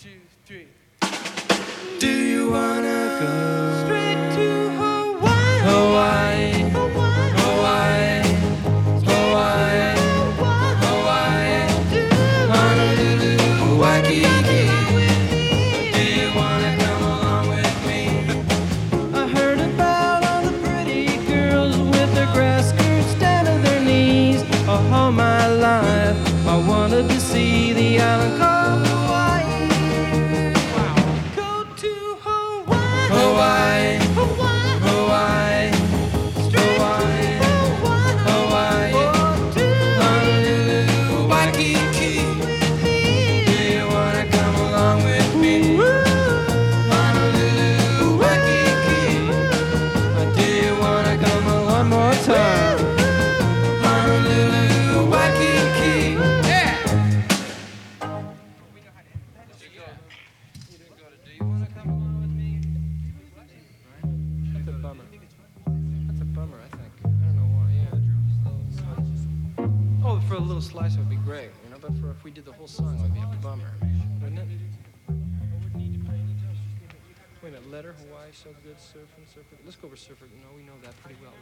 two, three. Do you wanna go Straight to Hawaii. Hawaii, Hawaii, Hawaii, Hawaii, Honolulu, Waikiki? Do you wanna come along with me? I heard about all the pretty girls with their grass skirts down to their knees. All my life I wanted to see the island called Hawaii. Go to Hawaii. Hawaii, Hawaii. Hawaii, Straight Hawaii, to Hawaii. Hawaii, Oh, to Honolulu, Waikiki? Do you wanna come along with me? Honolulu, Waikiki? Do you wanna come along? one more time. Honolulu, Waikiki? Yeah. That's a bummer. That's a bummer, I think. I don't know why. Yeah. Oh, for a little slice it would be great, you know. But for if we did the whole song, it would be a bummer, wouldn't it? Wait a minute. Letter, Hawaii, so good, surfing. Let's go over surfing. No, we know that pretty well.